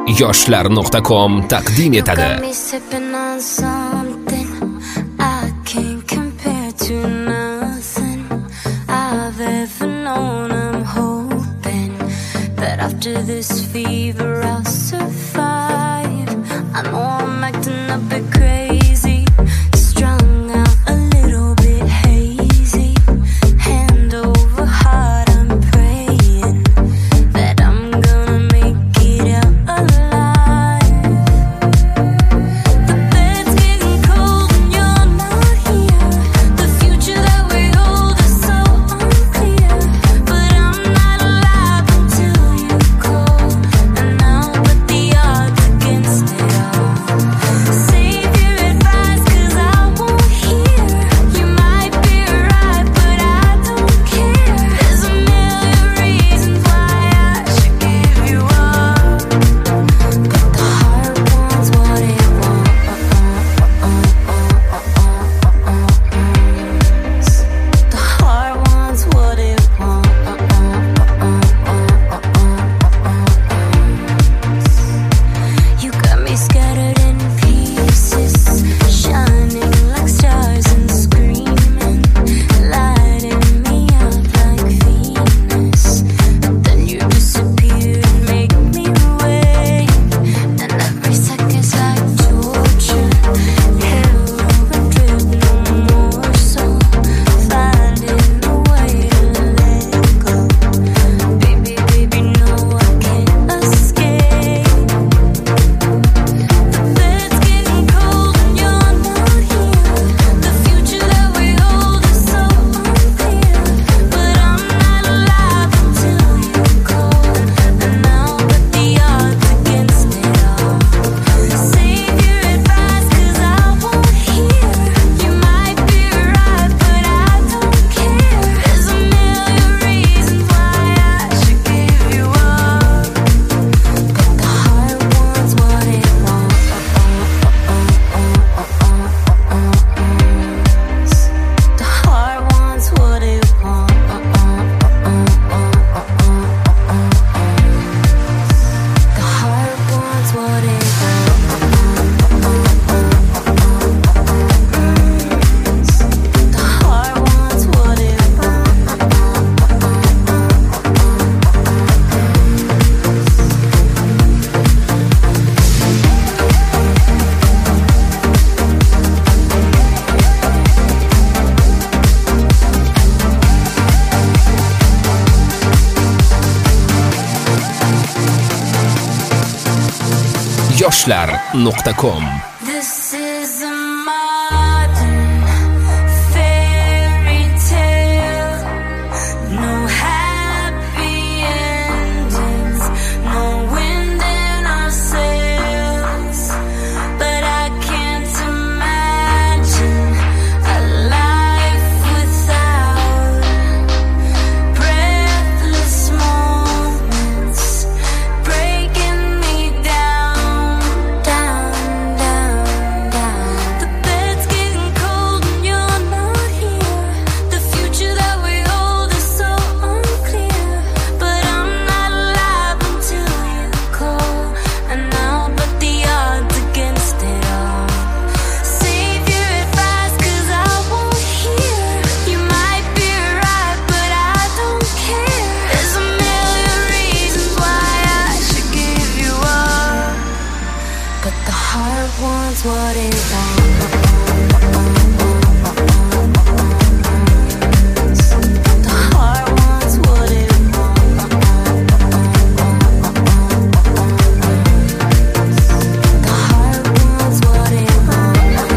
yoshlar.com taqdim etadi. After this fever I'll survive. I know I'm acting a bit crazy, strung out a little bit hazy. Hand over heart I'm praying that I'm gonna make it out alive. The bed's getting cold and you're not here. The future that we hold is so unclear. But I'm not alive until you call. And now but the odds against it all. Save your advice 'cause I won't hear. You might be right but I don't care. There's a million reasons why I should give you up, but the heart wants what it wants. The heart wants what it wants. You got me scattered in pieces, shining like stars and screaming, lighting me up like Venus. Then you disappear and make me wait, and every second's like torture. Hell and drip, no more soul, finding a way to let go. Baby, baby, no, I can't escape. The bed's getting cold and you're not here. The future that we hold is so unclear. But I'm not alive until you call. And now but the odds against it all. Save your advice 'cause I won't hear. You might be right but I don't care. There's a million reasons why I should give you up, but the heart wants what it wants. The heart wants what it wants. The heart wants what it wants. The heart wants what it yoshlar.com. This is a modern fairy tale. No happy endings, no wind in our sails. But I can't imagine a life without breathless moments, breaking me down, down, down, down. The bed's getting cold and you're not here. The future that we hold is so unclear. But I'm not alive until you call. And now but the odds against it all. Save your advice 'cause I won't hear. You might be right but I don't care. There's a million reasons why I should give you up, but the heart wants what it wants. The heart wants what it wants. The heart wants what it wants.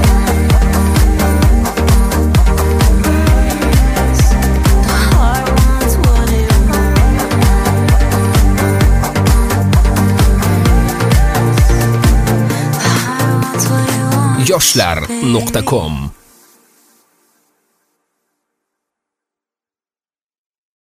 The heart wants what it wants. yoshlar.com